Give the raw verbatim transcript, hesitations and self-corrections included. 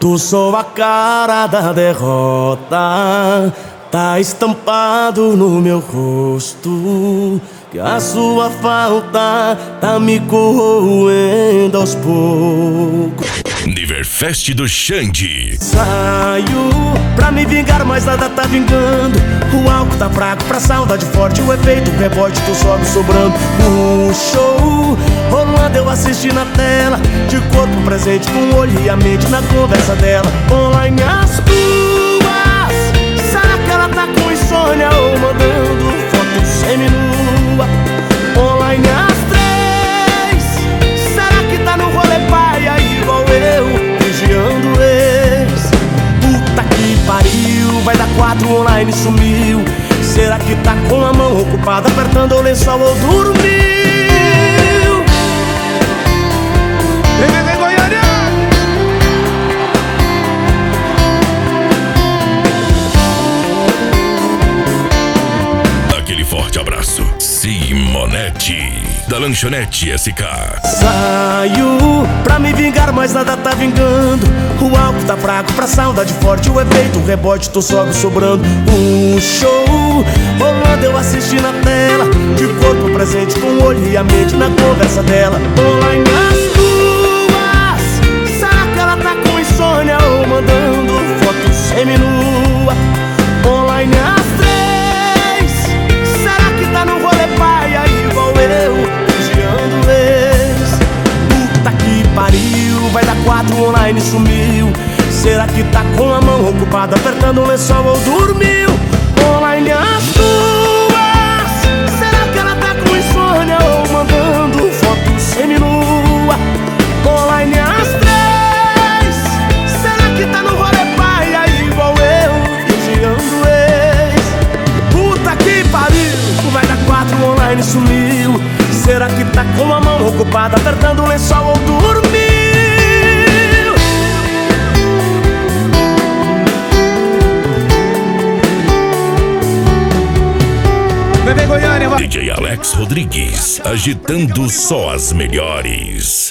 Tu sou a cara da derrota, tá estampado no meu rosto, que a sua falta tá me corroendo aos poucos. Niverfest do Xande. Saio pra me vingar, mas nada tá vingando. O álcool tá fraco pra saudade forte, o efeito rebote tu sobe sobrando. O show rolando eu assisti na tela, de corpo presente com o olho e a mente na conversa dela. Online as tuas, será que ela tá com insônia ou mandando foto seminua? Online as três, será que tá no rolê paia igual eu, vigiando ex? Puta que pariu, vai dar quatro online sumiu. Será que tá com a mão ocupada apertando o lençol ou dormiu? Vem, vem, Goiânia! Aquele forte abraço. Simonete, da Lanchonete S K. Saio pra me vingar, mas nada tá vingando. O álcool tá fraco pra saudade forte, o efeito o rebote tu sobe sobrando. O show rolando eu assisti na tela, de corpo presente com o olho e a mente na conversa dela. Online as tuas, será que ela tá com insônia ou mandando foto seminua? Online as três, será que tá no rolê paia igual eu, vigiando ex? Puta que pariu, vai dar quatro online sumiu. Será que tá com a mão ocupada apertando o lençol ou dormiu? Online as tuas, será que ela tá com insônia ou mandando foto seminua? Online as três, será que tá no rolê paia igual eu, vigiando ex? Puta que pariu, vai dar quatro online sumiu. Será que tá com a mão ocupada apertando o lençol ou dormiu? Vem, vem, Goiânia! D J Alex Rodrigues, agitando só as melhores.